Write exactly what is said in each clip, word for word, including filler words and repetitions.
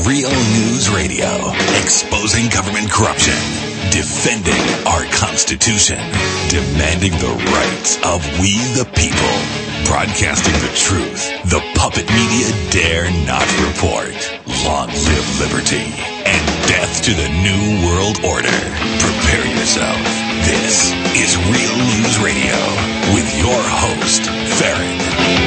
Real News Radio, exposing government corruption, defending our Constitution, demanding the rights of we the people, broadcasting the truth the puppet media dare not report. Long live liberty and death to the New World Order. Prepare yourself. This is Real News Radio with your host, Farron.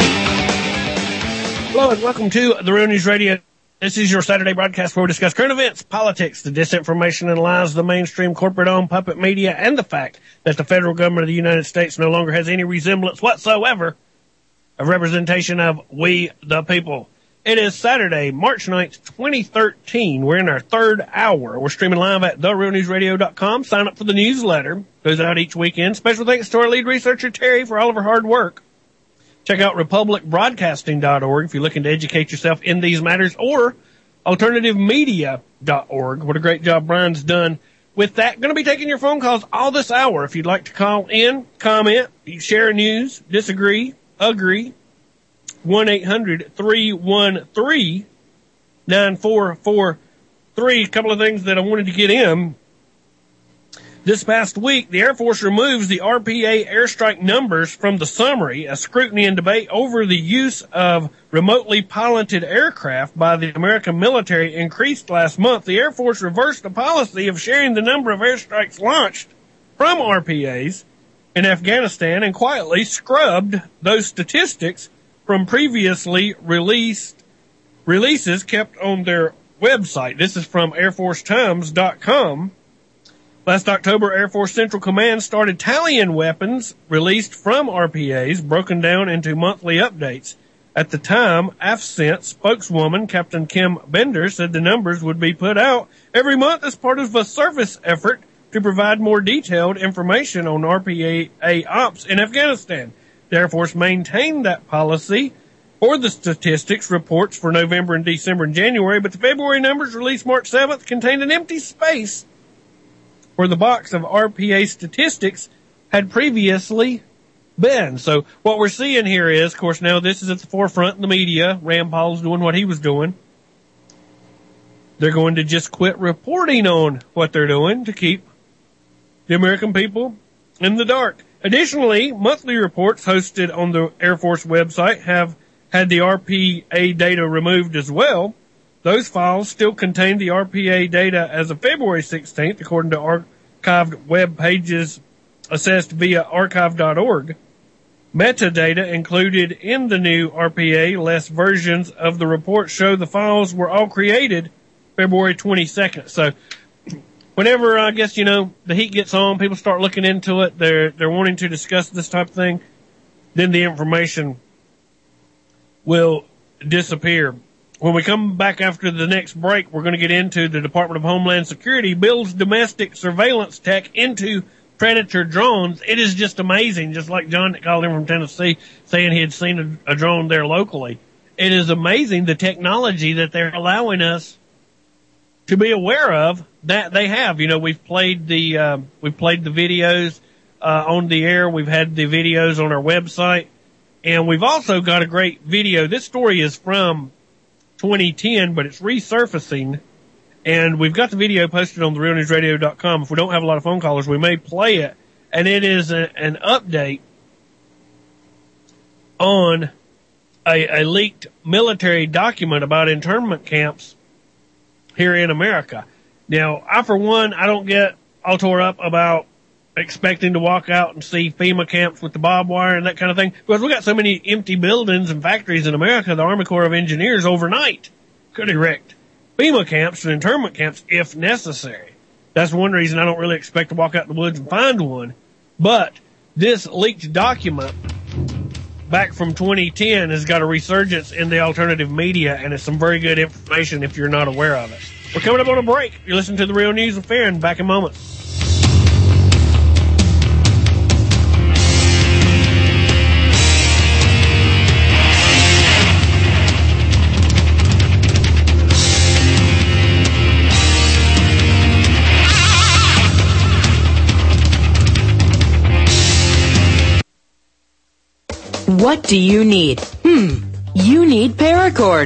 Hello and welcome to the Real News Radio. This is your Saturday broadcast where we discuss current events, politics, the disinformation and lies of the mainstream corporate-owned puppet media, and the fact that the federal government of the United States no longer has any resemblance whatsoever of representation of we the people. It is Saturday, March ninth, twenty thirteen. We're in our third hour. We're streaming live at the real news radio dot com. Sign up for the newsletter. Goes out each weekend. Special thanks to our lead researcher, Terry, for all of her hard work. Check out republic broadcasting dot org if you're looking to educate yourself in these matters, or alternative media dot org. What a great job Brian's done with that. Going to be taking your phone calls all this hour. If you'd like to call in, comment, share news, disagree, agree, one eight hundred three one three nine four four three. A couple of things that I wanted to get in. This past week, the Air Force removes the R P A airstrike numbers from the summary as scrutiny and debate over the use of remotely piloted aircraft by the American military increased last month. The Air Force reversed the policy of sharing the number of airstrikes launched from R P As in Afghanistan and quietly scrubbed those statistics from previously released releases kept on their website. This is from air force times dot com. Last October, Air Force Central Command started tallying weapons released from R P As, broken down into monthly updates. At the time, A F CENT spokeswoman Captain Kim Bender said the numbers would be put out every month as part of a service effort to provide more detailed information on R P A ops in Afghanistan. The Air Force maintained that policy for the statistics reports for November and December and January, but the February numbers released March seventh contained an empty space where the box of R P A statistics had previously been. So what we're seeing here is, of course, now this is at the forefront in the media. Rand Paul's doing what he was doing. They're going to just quit reporting on what they're doing to keep the American people in the dark. Additionally, monthly reports hosted on the Air Force website have had the R P A data removed as well. Those files still contain the R P A data as of February sixteenth, according to archived web pages assessed via archive dot org. Metadata included in the new R P A-less versions of the report show the files were all created February twenty-second. So whenever, I guess, you know, the heat gets on, people start looking into it, they're, they're wanting to discuss this type of thing, then the information will disappear. When we come back after the next break, we're going to get into the Department of Homeland Security builds domestic surveillance tech into Predator drones. It is just amazing, just like John that called in from Tennessee saying he had seen a, a drone there locally. It is amazing the technology that they're allowing us to be aware of that they have. You know, we've played the, uh, we've played the videos, uh, on the air. We've had the videos on our website, and we've also got a great video. This story is from twenty ten, but it's resurfacing, and we've got the video posted on the real news radio dot com. If we don't have a lot of phone callers, we may play it, and it is a, an update on a, a leaked military document about internment camps here in America. Now, I, for one, I don't get all tore up about expecting to walk out and see FEMA camps with the barbed wire and that kind of thing, because we got so many empty buildings and factories in America. The Army Corps of Engineers overnight could erect FEMA camps and internment camps if necessary. That's one reason I don't really expect to walk out in the woods and find one. But this leaked document back from twenty ten has got a resurgence in the alternative media, and it's some very good information if you're not aware of it. We're coming up on a break. You're listening to the Real News with Farron. Back in moments. What do you need? Hmm, you need Paracord.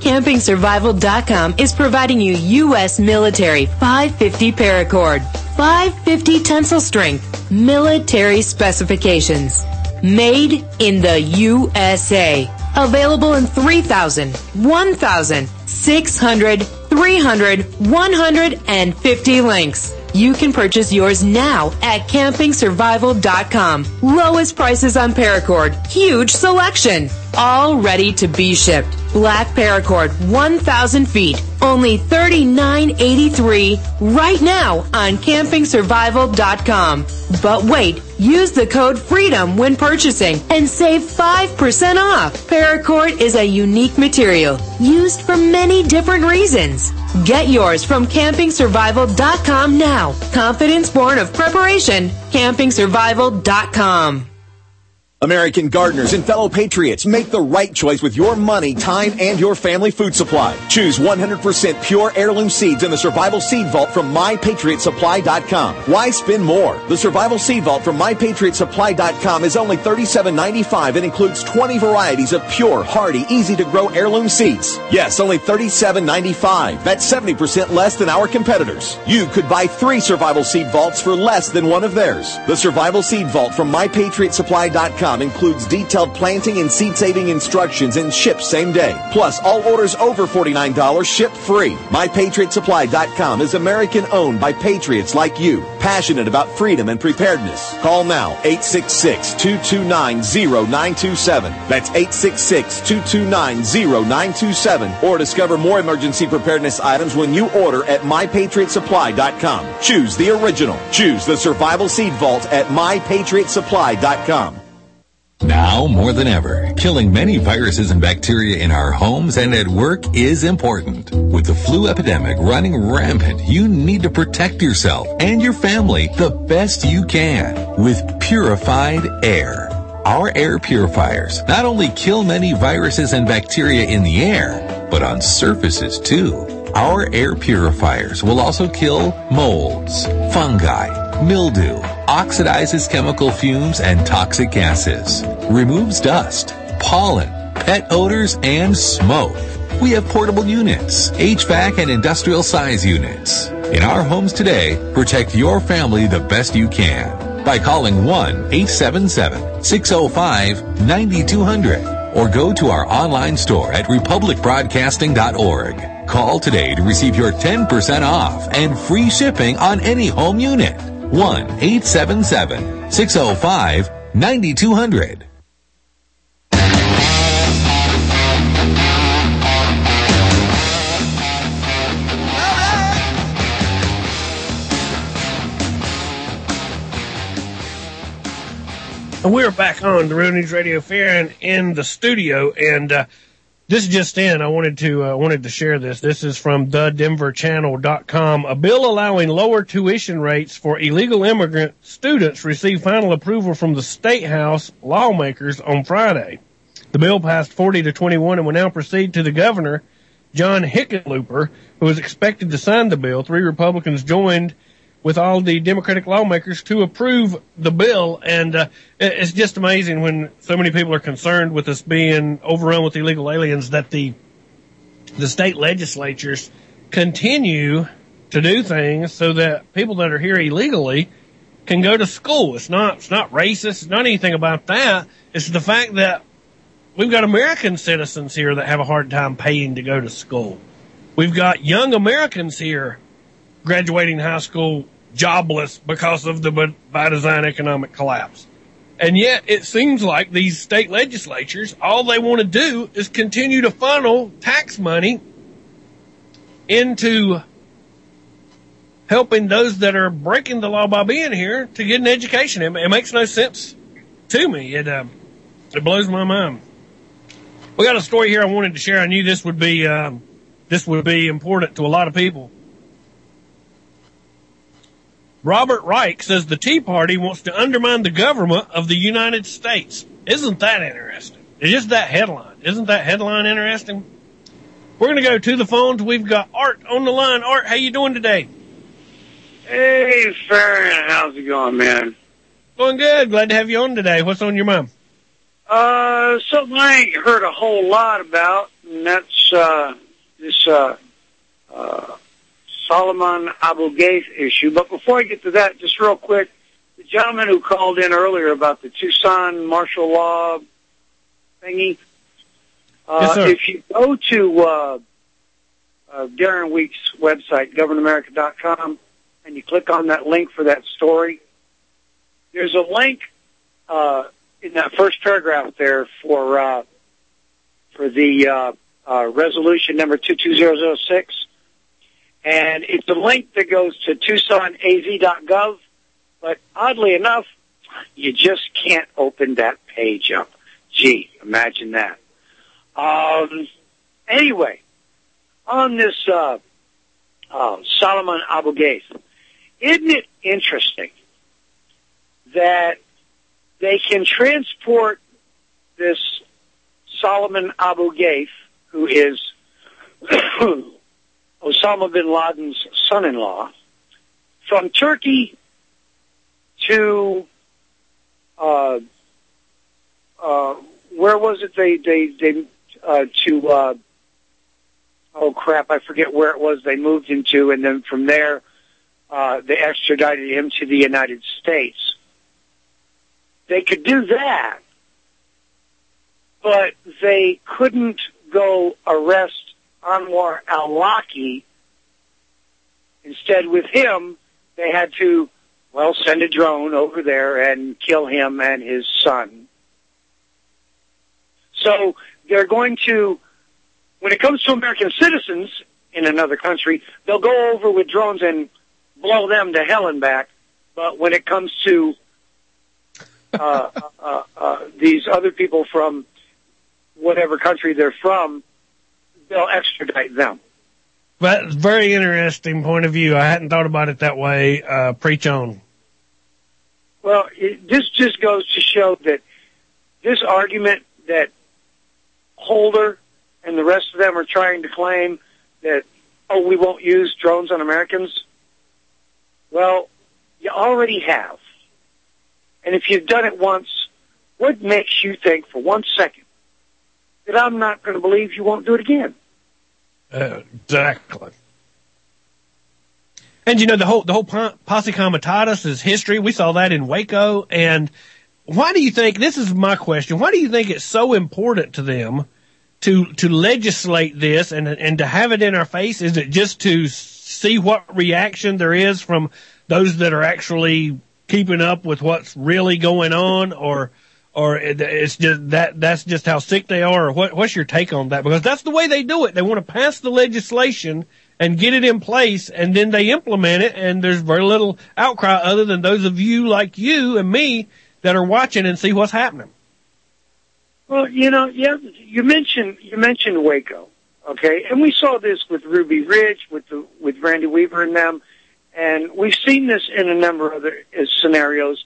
Camping Survival dot com is providing you U S military five fifty paracord, five fifty tensile strength, military specifications. Made in the U S A. Available in three thousand, one thousand, six hundred, three hundred, one hundred, and fifty links. You can purchase yours now at Camping Survival dot com. Lowest prices on paracord. Huge selection. All ready to be shipped. Black paracord, one thousand feet. Only thirty-nine eighty-three right now on Camping Survival dot com. But wait, use the code FREEDOM when purchasing and save five percent off. Paracord is a unique material used for many different reasons. Get yours from Camping Survival dot com now. Confidence born of preparation. Camping Survival dot com. American gardeners and fellow patriots, make the right choice with your money, time, and your family food supply. Choose one hundred percent pure heirloom seeds in the Survival Seed Vault from My Patriot Supply dot com. Why spend more? The Survival Seed Vault from My Patriot Supply dot com is only thirty-seven ninety-five and includes twenty varieties of pure, hardy, easy-to-grow heirloom seeds. Yes, only thirty-seven ninety-five. That's seventy percent less than our competitors. You could buy three Survival Seed Vaults for less than one of theirs. The Survival Seed Vault from My Patriot Supply dot com includes detailed planting and seed-saving instructions and ships same day. Plus, all orders over forty-nine dollars ship free. My Patriot Supply dot com is American-owned by patriots like you, passionate about freedom and preparedness. Call now, eight six six, two two nine, zero nine two seven. That's eight six six, two two nine, zero nine two seven. Or discover more emergency preparedness items when you order at My Patriot Supply dot com. Choose the original. Choose the Survival Seed Vault at My Patriot Supply dot com. Now more than ever, killing many viruses and bacteria in our homes and at work is important. With the flu epidemic running rampant, you need to protect yourself and your family the best you can with purified air. Our air purifiers not only kill many viruses and bacteria in the air, but on surfaces too. Our air purifiers will also kill molds, fungi, mildew, oxidizes chemical fumes and toxic gases, removes dust, pollen, pet odors, and smoke. We have portable units, H V A C and industrial size units. In our homes today, protect your family the best you can by calling one eight seven seven, six oh five, nine two hundred or go to our online store at republic broadcasting dot org. Call today to receive your ten percent off and free shipping on any home unit. one eight seven seven, six oh five, nine two hundred. And we're back on the Real News Radio Fair and in the studio, and uh, this just in, I wanted to uh, wanted to share this. This is from the denver channel dot com. A bill allowing lower tuition rates for illegal immigrant students received final approval from the State House lawmakers on Friday. The bill passed forty to twenty-one and will now proceed to the governor, John Hickenlooper, who is expected to sign the bill. Three Republicans joined with all the Democratic lawmakers to approve the bill. And uh, it's just amazing when so many people are concerned with us being overrun with illegal aliens that the the state legislatures continue to do things so that people that are here illegally can go to school. It's not it's not racist. It's not anything about that. It's the fact that we've got American citizens here that have a hard time paying to go to school. We've got young Americans here graduating high school jobless because of the by design economic collapse. And yet it seems like these state legislatures, all they want to do is continue to funnel tax money into helping those that are breaking the law by being here to get an education. It, it makes no sense to me. It, uh, it blows my mind. We got a story here I wanted to share. I knew this would be, um, this would be important to a lot of people. Robert Reich says the Tea Party wants to undermine the government of the United States. Isn't that interesting? It's just that headline. Isn't that headline interesting? We're going to go to the phones. We've got Art on the line. Art, how you doing today? Hey, Farron, how's it going, man? Going good. Glad to have you on today. What's on your mind? Uh, something I ain't heard a whole lot about, and and that's uh, this uh, uh, Solomon Abu Ghaith issue. But before I get to that, just real quick, the gentleman who called in earlier about the Tucson martial law thingy, uh, yes, sir. if you go to uh, uh, Darren Week's website, govern america dot com, and you click on that link for that story, there's a link uh, in that first paragraph there for uh, for the uh, uh, resolution number two two zero zero six, and it's a link that goes to Tucson A Z dot gov, but oddly enough, you just can't open that page up. Gee, imagine that. Um, anyway, on this uh, uh, Solomon Abu Ghaith, isn't it interesting that they can transport this Solomon Abu Ghaith, who is Osama bin Laden's son-in-law, from Turkey to uh, uh, where was it? They they they uh, to uh, oh crap! I forget where it was. They moved him to, and then from there uh, they extradited him to the United States. They could do that, but they couldn't go arrest Anwar al-Awlaki. Instead, with him, they had to, well, send a drone over there and kill him and his son. So they're going to, when it comes to American citizens in another country, they'll go over with drones and blow them to hell and back. But when it comes to uh, uh, uh, these other people from whatever country they're from, they'll extradite them. But very interesting point of view. I hadn't thought about it that way. Uh, preach on. Well, it, this just goes to show that this argument that Holder and the rest of them are trying to claim that, oh, we won't use drones on Americans. Well, you already have. And if you've done it once, what makes you think for one second that I'm not going to believe you won't do it again? Uh, exactly. And you know, the whole, the whole Posse Comitatus is history. We saw that in Waco. And why do you think, this is my question, why do you think it's so important to them to, to legislate this and, and to have it in our face? Is it just to see what reaction there is from those that are actually keeping up with what's really going on, or, or it's just that, that's just how sick they are? Or what, what's your take on that? Because that's the way they do it. They want to pass the legislation and get it in place, and then they implement it, and there's very little outcry other than those of you like you and me that are watching and see what's happening. Well, you know, yeah, you mentioned, you mentioned Waco, okay? And we saw this with Ruby Ridge, with the, with Randy Weaver and them, and we've seen this in a number of other uh, scenarios.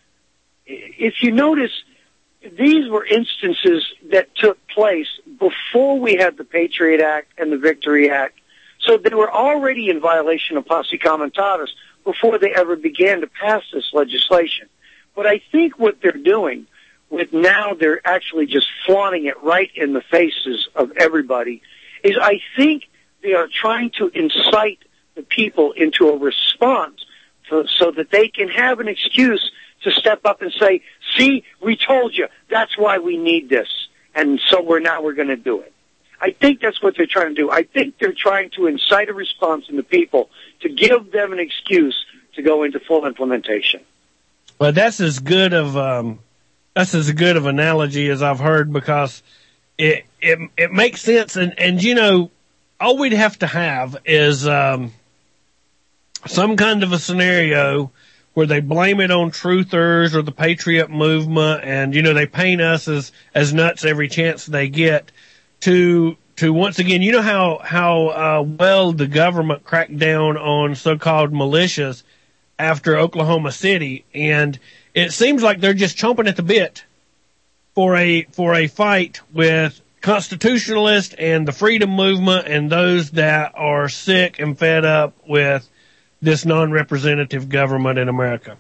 If you notice, these were instances that took place before we had the Patriot Act and the Victory Act. So they were already in violation of Posse Comitatus before they ever began to pass this legislation. But I think what they're doing with now, they're actually just flaunting it right in the faces of everybody, is I think they are trying to incite the people into a response to, so that they can have an excuse to step up and say, see, we told you, that's why we need this. And so we're now we're going to do it. I think that's what they're trying to do. I think they're trying to incite a response in the people to give them an excuse to go into full implementation. Well, that's as good of um, that's as good of analogy as I've heard, because it it it makes sense. And and you know, all we'd have to have is um, some kind of a scenario where they blame it on truthers or the Patriot movement, and you know, they paint us as as nuts every chance they get. To, to once again, you know how, how, uh, well the government cracked down on so-called militias after Oklahoma City. And it seems like they're just chomping at the bit for a, for a fight with constitutionalists and the freedom movement and those that are sick and fed up with this non-representative government in America.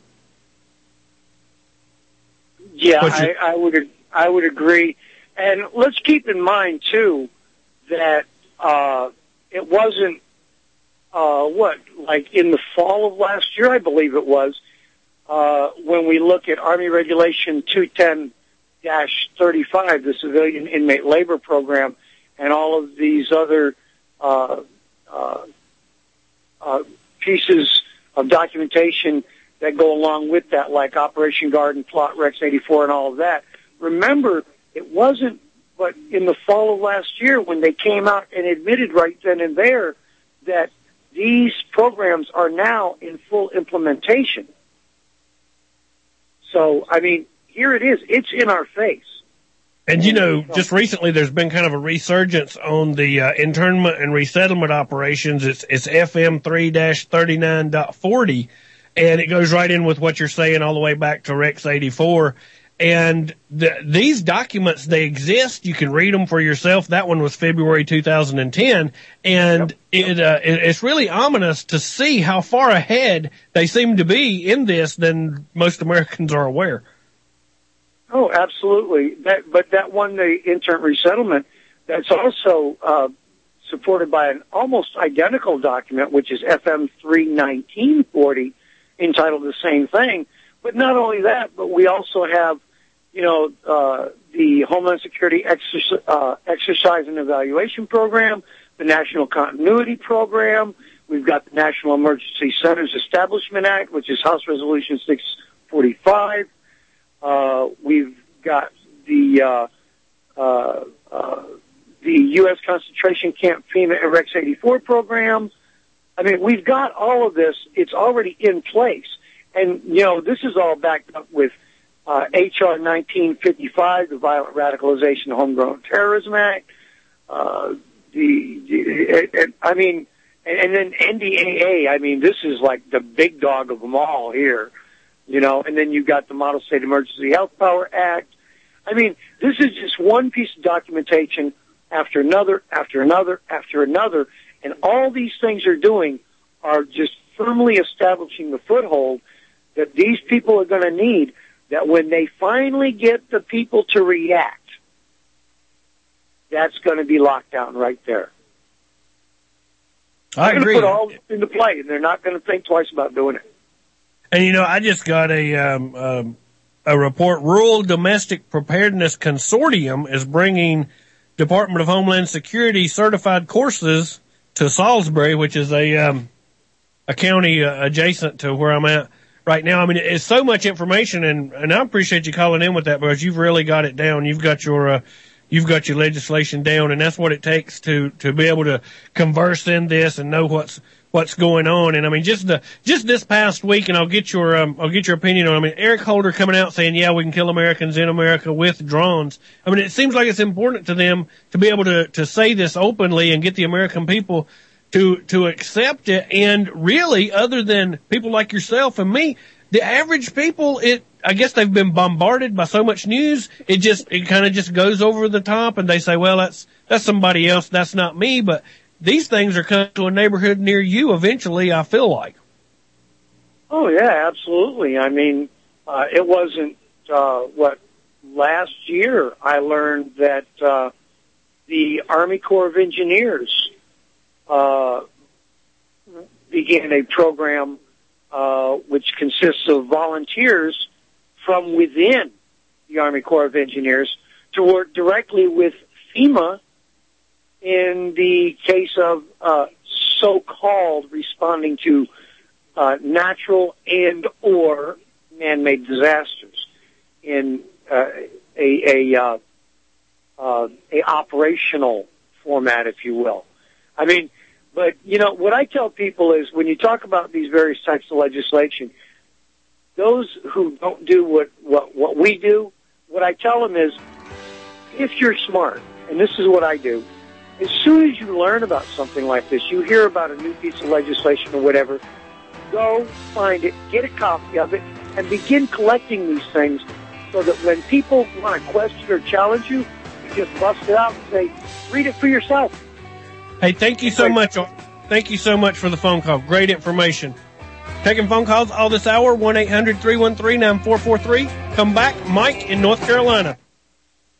Yeah, I, I would, I would agree. And let's keep in mind, too, that uh, it wasn't, uh, what, like in the fall of last year, I believe it was, uh, when we look at Army Regulation two ten dash thirty-five, the Civilian Inmate Labor Program, and all of these other uh, uh, uh, pieces of documentation that go along with that, like Operation Garden, Plot Rex eighty-four, and all of that. Remember, it wasn't but in the fall of last year when they came out and admitted right then and there that these programs are now in full implementation. So, I mean, here it is. It's in our face. And, you know, just recently there's been kind of a resurgence on the uh, internment and resettlement operations. It's it's F M three dash thirty-nine point forty, and it goes right in with what you're saying all the way back to Rex eighty-four. And the, these documents, they exist. You can read them for yourself. That one was February two thousand ten. And yep. it, uh, it, it's really ominous to see how far ahead they seem to be in this than most Americans are aware. Oh, absolutely. That, but that one, the intern resettlement, that's also uh, supported by an almost identical document, which is F M three nineteen forty, entitled the same thing. But not only that, but we also have, you know, uh, the Homeland Security exercise, uh, exercise and evaluation program, the National Continuity Program. We've got the National Emergency Centers Establishment Act, which is House Resolution six forty-five. Uh, we've got the, uh, uh, uh, the U S Concentration Camp FEMA and Rex eighty-four program. I mean, we've got all of this. It's already in place. And, you know, this is all backed up with uh, H R nineteen fifty-five, the Violent Radicalization Homegrown Terrorism Act. Uh, the, the and, I mean, and, and then N D A A. I mean, this is like the big dog of them all here, you know. And then you've got the Model State Emergency Health Power Act. I mean, this is just one piece of documentation after another, after another, after another. And all these things are doing are just firmly establishing the foothold that these people are going to need, that when they finally get the people to react, that's going to be locked down right there. I agree. They're going to put all this into play, and they're not going to think twice about doing it. And, you know, I just got a um, um, a report. Rural Domestic Preparedness Consortium is bringing Department of Homeland Security certified courses to Salisbury, which is a um, a county uh, adjacent to where I'm at right now. I mean, it's so much information, and, and I appreciate you calling in with that because you've really got it down. You've got your uh, you've got your legislation down, and that's what it takes to to be able to converse in this and know what's what's going on. And I mean, just the just this past week, and I'll get your um, I'll get your opinion on. I mean, Eric Holder coming out saying, "Yeah, we can kill Americans in America with drones." I mean, it seems like it's important to them to be able to to say this openly and get the American people to to accept it. And really, other than people like yourself and me, the average people, it I guess they've been bombarded by so much news. It just it kind of just goes over the top, and they say, "Well, that's that's somebody else. That's not me." But these things are coming to a neighborhood near you eventually, I feel like. Oh yeah, absolutely. I mean, uh, it wasn't uh, what last year I learned that uh, the Army Corps of Engineers Uh, began a program uh, which consists of volunteers from within the Army Corps of Engineers to work directly with FEMA in the case of uh, so-called responding to uh, natural and or man-made disasters in uh, a a, uh, uh, a operational format, if you will. I mean, but, you know, what I tell people is when you talk about these various types of legislation, those who don't do what, what, what we do, what I tell them is, if you're smart, and this is what I do, as soon as you learn about something like this, you hear about a new piece of legislation or whatever, go find it, get a copy of it, and begin collecting these things so that when people want to question or challenge you, you just bust it out and say, read it for yourself. Hey, thank you so much. Thank you so much for the phone call. Great information. Taking phone calls all this hour, one eight hundred three one three nine four four three. Come back, Mike in North Carolina.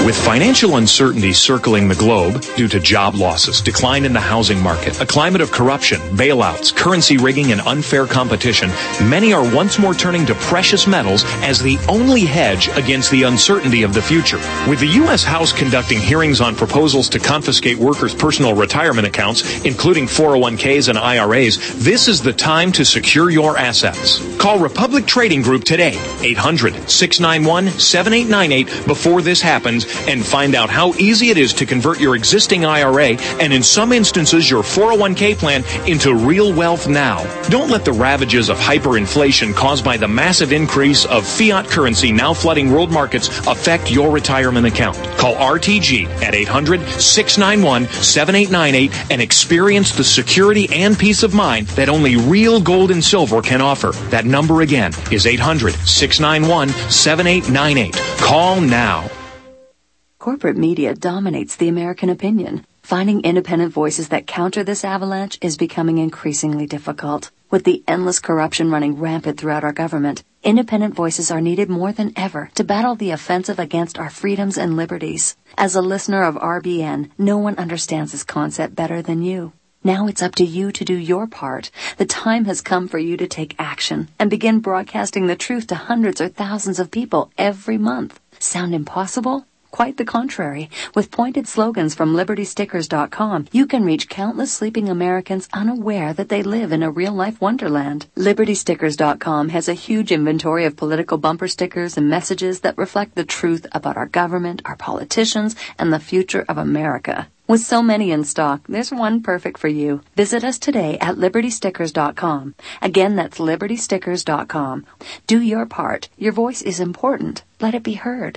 With financial uncertainty circling the globe due to job losses, decline in the housing market, a climate of corruption, bailouts, currency rigging, and unfair competition, many are once more turning to precious metals as the only hedge against the uncertainty of the future. With the U S House conducting hearings on proposals to confiscate workers' personal retirement accounts, including four oh one k's and I R A's, this is the time to secure your assets. Call Republic Trading Group today, eight hundred, six nine one, seven eight nine eight, before this happens, and find out how easy it is to convert your existing I R A and, in some instances, your four oh one k plan into real wealth now. Don't let the ravages of hyperinflation caused by the massive increase of fiat currency now flooding world markets affect your retirement account. Call R T G at eight hundred, six nine one, seven eight nine eight and experience the security and peace of mind that only real gold and silver can offer. That number again is eight hundred, six nine one, seven eight nine eight. Call now. Corporate media dominates the American opinion. Finding independent voices that counter this avalanche is becoming increasingly difficult. With the endless corruption running rampant throughout our government, independent voices are needed more than ever to battle the offensive against our freedoms and liberties. As a listener of R B N, no one understands this concept better than you. Now it's up to you to do your part. The time has come for you to take action and begin broadcasting the truth to hundreds or thousands of people every month. Sound impossible? Quite the contrary. With pointed slogans from Liberty Stickers dot com, you can reach countless sleeping Americans unaware that they live in a real-life wonderland. Liberty Stickers dot com has a huge inventory of political bumper stickers and messages that reflect the truth about our government, our politicians, and the future of America. With so many in stock, there's one perfect for you. Visit us today at Liberty Stickers dot com. Again, that's Liberty Stickers dot com. Do your part. Your voice is important. Let it be heard.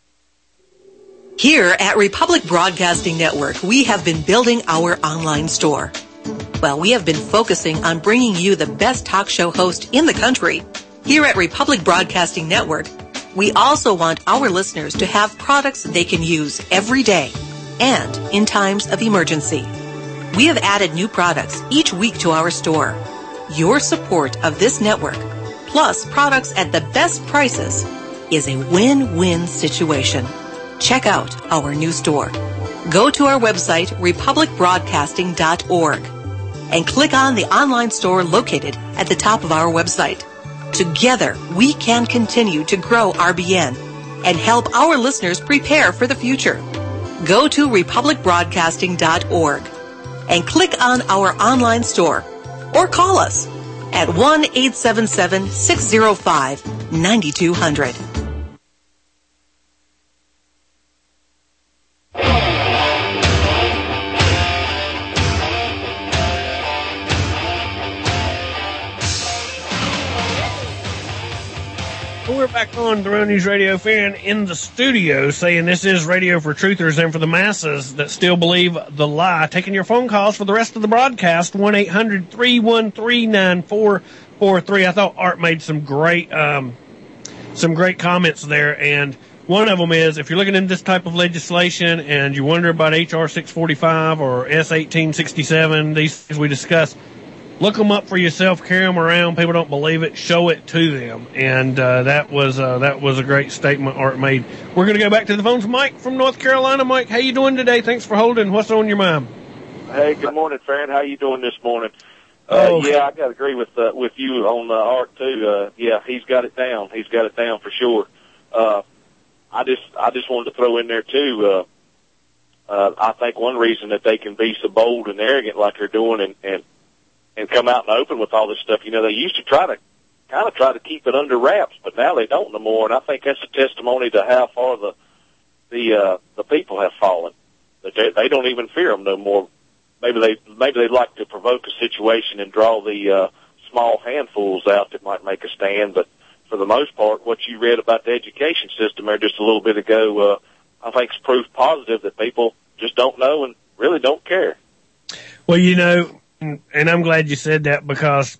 Here at Republic Broadcasting Network, we have been building our online store. Well, we have been focusing on bringing you the best talk show host in the country. Here at Republic Broadcasting Network, we also want our listeners to have products they can use every day and in times of emergency. We have added new products each week to our store. Your support of this network, plus products at the best prices, is a win-win situation. Check out our new store. Go to our website, republic broadcasting dot org, and click on the online store located at the top of our website. Together, we can continue to grow R B N and help our listeners prepare for the future. Go to republic broadcasting dot org and click on our online store or call us at one eight seven seven, six zero five, nine two zero zero. We're back on the Real News Radio Fan in the studio saying this is radio for truthers and for the masses that still believe the lie. Taking your phone calls for the rest of the broadcast, one eight hundred, three one three, nine four four three. I thought Art made some great, um, some great comments there, and one of them is, if you're looking into this type of legislation and you wonder about H R six forty-five or S eighteen sixty-seven, these things we discussed, look them up for yourself, carry them around. People don't believe it, show it to them. And uh, that was uh, that was a great statement Art made. We're going to go back to the phones. Mike from North Carolina. Mike, how you doing today? Thanks for holding. What's on your mind? Hey, good morning, Fran. How you doing this morning? Oh. Uh, yeah, I got to agree with uh, with you on uh, Art too. Uh, yeah, he's got it down. He's got it down for sure. Uh, I just I just wanted to throw in there too. Uh, uh, I think one reason that they can be so bold and arrogant like they're doing, and and and come out in the open with all this stuff. You know, they used to try to kind of try to keep it under wraps, but now they don't no more. And I think that's a testimony to how far the the uh, the people have fallen. That they, they don't even fear them no more. Maybe they maybe they'd like to provoke a situation and draw the uh, small handfuls out that might make a stand. But for the most part, what you read about the education system there just a little bit ago, uh, I think is proof positive that people just don't know and really don't care. Well, you know. And I'm glad you said that because,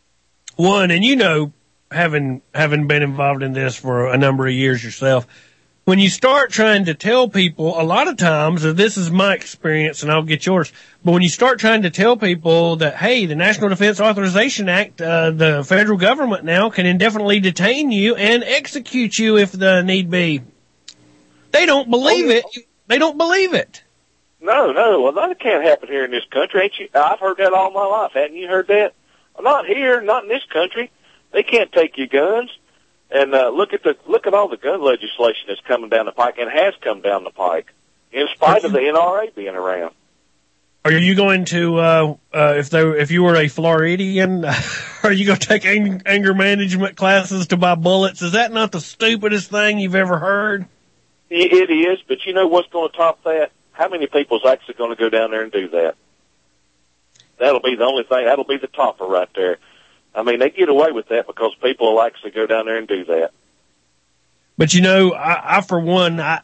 one, and you know, having having been involved in this for a number of years yourself, when you start trying to tell people, a lot of times, and this is my experience, and I'll get yours, but when you start trying to tell people that, hey, the National Defense Authorization Act, uh, the federal government now can indefinitely detain you and execute you if the need be, they don't believe it. They don't believe it. No, no. Well, that can't happen here in this country. Ain't you? I've heard that all my life. Hadn't you heard that? Well, not here, not in this country. They can't take your guns. And uh, look at the look at all the gun legislation that's coming down the pike and has come down the pike, in spite of the N R A being around. Are you going to, uh, uh, if they, if you were a Floridian, are you going to take ang- anger management classes to buy bullets? Is that not the stupidest thing you've ever heard? It is, but you know what's going to top that? How many people's actually going to go down there and do that? That'll be the only thing. That'll be the topper right there. I mean, they get away with that because people will actually go down there and do that. But you know, I, I for one, I,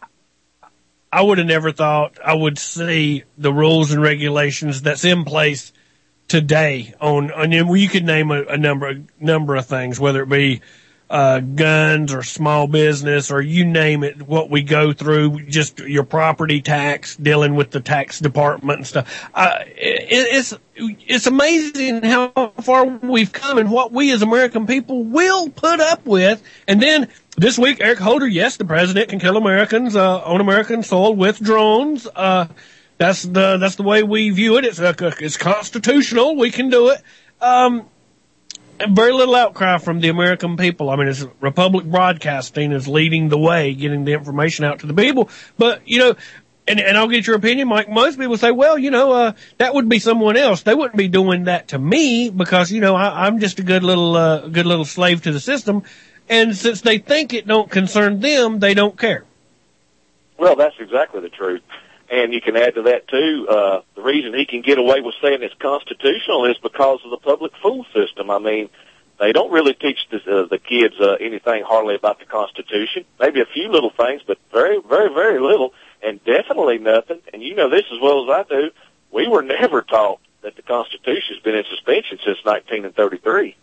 I would have never thought I would see the rules and regulations that's in place today on, on you could name a, a number, a number of things, whether it be, uh, guns or small business or you name it, what we go through, just your property tax, dealing with the tax department and stuff. Uh, it, it's, it's amazing how far we've come and what we as American people will put up with. And then this week, Eric Holder, yes, the president can kill Americans, uh, on American soil with drones. Uh, that's the, that's the way we view it. It's, uh, it's constitutional. We can do it. Um, very little outcry from the American people. I mean, it's Republic Broadcasting is leading the way, getting the information out to the people. But, you know, and, and I'll get your opinion, Mike. Most people say, well, you know, uh, that would be someone else. They wouldn't be doing that to me because, you know, I, I'm just a good little, uh, good little slave to the system. And since they think it don't concern them, they don't care. Well, that's exactly the truth. And you can add to that, too, uh, the reason he can get away with saying it's constitutional is because of the public fool system. I mean, they don't really teach the, uh, the kids uh, anything hardly about the Constitution. Maybe a few little things, but very, very, very little, and definitely nothing. And you know this as well as I do. We were never taught that the Constitution has been in suspension since nineteen thirty-three.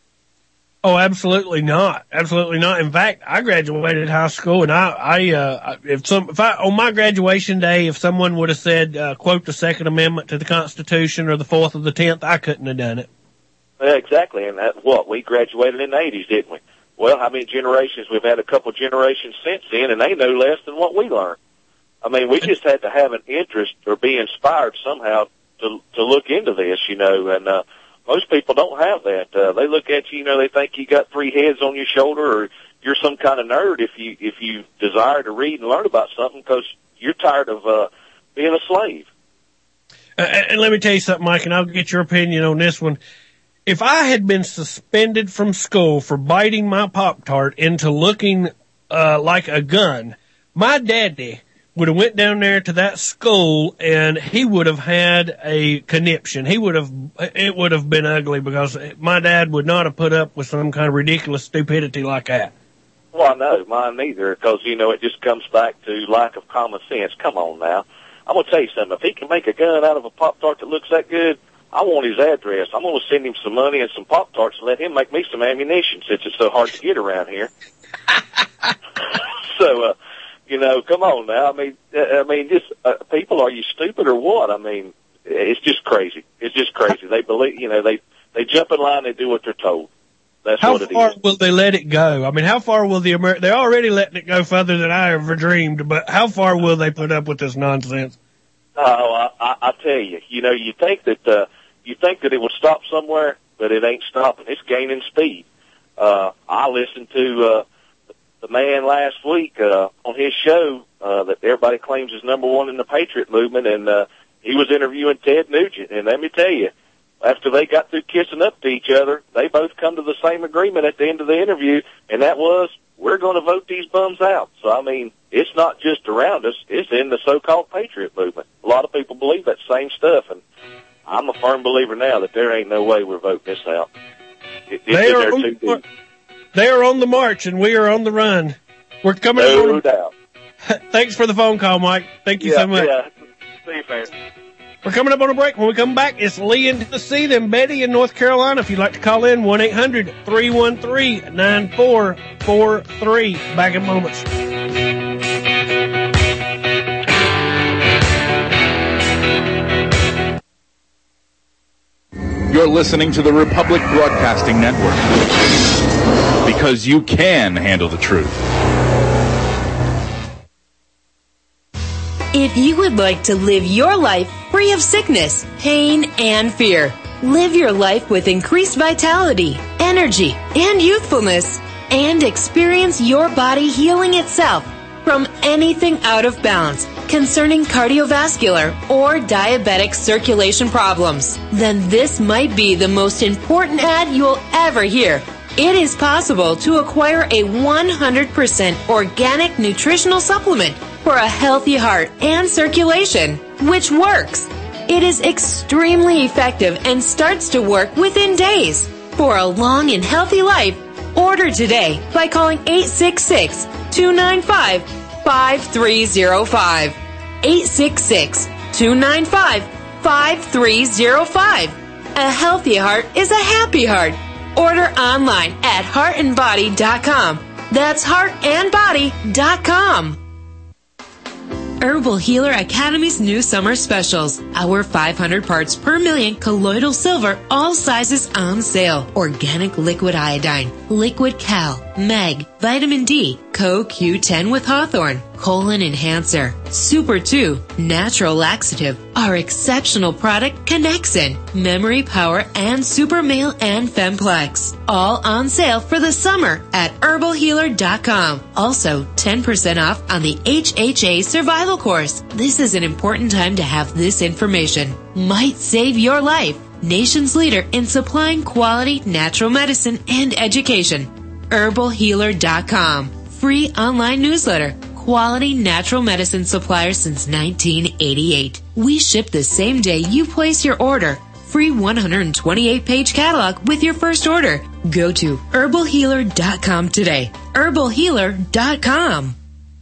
Oh, absolutely not. Absolutely not. In fact, I graduated high school and I, I, uh, if some, if I, on my graduation day, if someone would have said, uh, quote the Second Amendment to the Constitution or the Fourth or the Tenth, I couldn't have done it. Yeah, exactly. And that, what, we graduated in the eighties, didn't we? Well, how many generations? We've had a couple generations since then and they know less than what we learned. I mean, we just had to have an interest or be inspired somehow to, to look into this, you know, and, uh, most people don't have that. Uh, they look at you, you know, they think you got three heads on your shoulder or you're some kind of nerd if you, if you desire to read and learn about something because you're tired of, uh, being a slave. Uh, and let me tell you something, Mike, and I'll get your opinion on this one. If I had been suspended from school for biting my Pop-Tart into looking, uh, like a gun, my daddy would have went down there to that school and he would have had a conniption. He would have, it would have been ugly because my dad would not have put up with some kind of ridiculous stupidity like that. Well, no, mine neither, because, you know, it just comes back to lack of common sense. Come on now. I'm going to tell you something. If he can make a gun out of a Pop-Tart that looks that good, I want his address. I'm going to send him some money and some Pop-Tarts and let him make me some ammunition since it's so hard to get around here. so, uh, You know, come on now. I mean, I mean, just uh, people, are you stupid or what? I mean, it's just crazy. It's just crazy. They believe, you know, they they jump in line, they do what they're told. That's how what it is. How far will they let it go? I mean, how far will the Amer- they're already letting it go further than I ever dreamed, but how far will they put up with this nonsense? Oh, I, I, I tell you, you know, you think that uh, you think that it would stop somewhere, but it ain't stopping. It's gaining speed. Uh, I listened to. Uh, The man last week, uh, on his show, uh, that everybody claims is number one in the Patriot movement, and, uh, he was interviewing Ted Nugent, and let me tell you, after they got through kissing up to each other, they both come to the same agreement at the end of the interview, and that was, we're going to vote these bums out. So, I mean, it's not just around us, it's in the so-called Patriot movement. A lot of people believe that same stuff, and I'm a firm believer now that there ain't no way we're voting this out. It, it's in there too deep. They are on the march, and we are on the run. We're coming no up on... No doubt. Thanks for the phone call, Mike. Thank you yeah, so much. Yeah. See you, man. We're coming up on a break. When we come back, it's Lee in Tennessee, then Betty in North Carolina. If you'd like to call in, one eight hundred three one three nine four four three. Back in moments. You're listening to the Republic Broadcasting Network. Because you can handle the truth. If you would like to live your life free of sickness, pain, and fear, live your life with increased vitality, energy, and youthfulness, and experience your body healing itself from anything out of balance concerning cardiovascular or diabetic circulation problems, then this might be the most important ad you'll ever hear. It is possible to acquire a one hundred percent organic nutritional supplement for a healthy heart and circulation, which works. It is extremely effective and starts to work within days. For a long and healthy life, order today by calling eight six six, two nine five, five three zero five. eight six six, two nine five, five three zero five. A healthy heart is a happy heart. Order online at heart and body dot com. That's heart and body dot com. Herbal Healer Academy's new summer specials. Our five hundred parts per million colloidal silver, all sizes on sale. Organic liquid iodine, liquid cal, meg, vitamin D, Co Q ten with Hawthorne, colon enhancer, Super two, natural laxative, our exceptional product Connexin, memory power, and Super Male and Femplex. All on sale for the summer at herbal healer dot com. Also, ten percent off on the H H A Survival Course. This is an important time to have this information. Might save your life. Nation's leader in supplying quality natural medicine and education. herbal healer dot com. Free online newsletter. Quality natural medicine supplier since nineteen eighty-eight. We ship the same day you place your order. Free one hundred twenty-eight page catalog with your first order. Go to herbal healer dot com today. herbal healer dot com.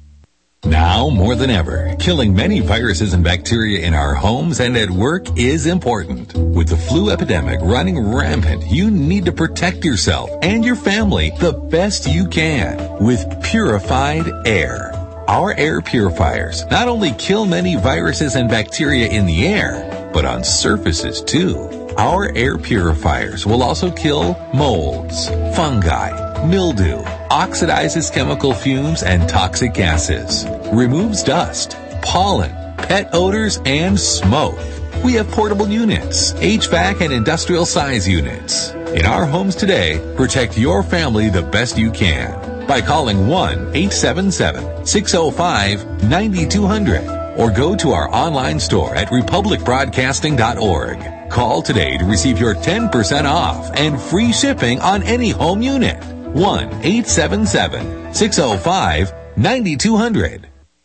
Now more than ever, killing many viruses and bacteria in our homes and at work is important. With the flu epidemic running rampant, you need to protect yourself and your family the best you can with purified air. Our air purifiers not only kill many viruses and bacteria in the air, but on surfaces too. Our air purifiers will also kill molds, fungi, mildew, oxidizes chemical fumes and toxic gases, removes dust, pollen, pet odors, and smoke. We have portable units, H V A C and industrial size units. In our homes today, protect your family the best you can by calling one eight seven seven, six oh five, nine two hundred or go to our online store at republic broadcasting dot org. Call today to receive your ten percent off and free shipping on any home unit. one eight seven seven, six oh five, nine two hundred.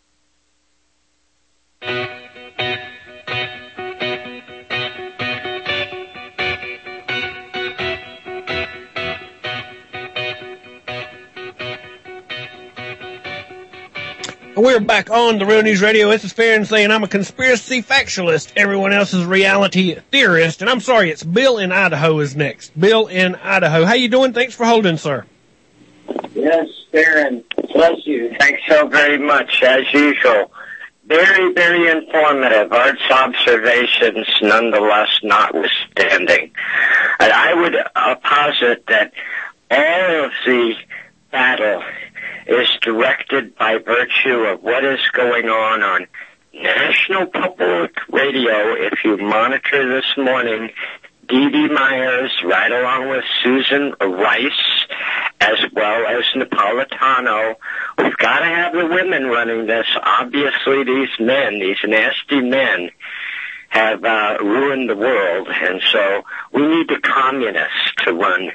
We're back on the Real News Radio. This is Fair and saying I'm a conspiracy factualist. Everyone else is a reality theorist. And I'm sorry, it's Bill in Idaho is next. Bill in Idaho. How you doing? Thanks for holding, sir. Yes, Farron. Bless you. Thanks so very much, as usual. Very, very informative. Art's observations, nonetheless, notwithstanding. And I would uh, posit that all of the battle is directed by virtue of what is going on on National Public Radio. If you monitor this morning, Dee Dee Myers, right along with Susan Rice, as well as Napolitano. We've got to have the women running this. Obviously, these men, these nasty men, have uh, ruined the world, and so we need the communists to run